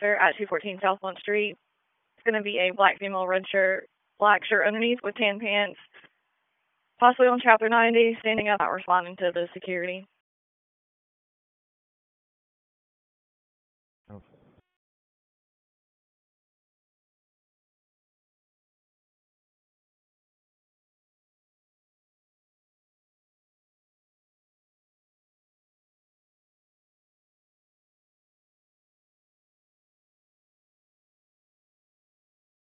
officer at 214 South Blunt Street. It's going to be a black female red shirt, black shirt underneath with tan pants, possibly on Chapter 90, standing up, not responding to the security.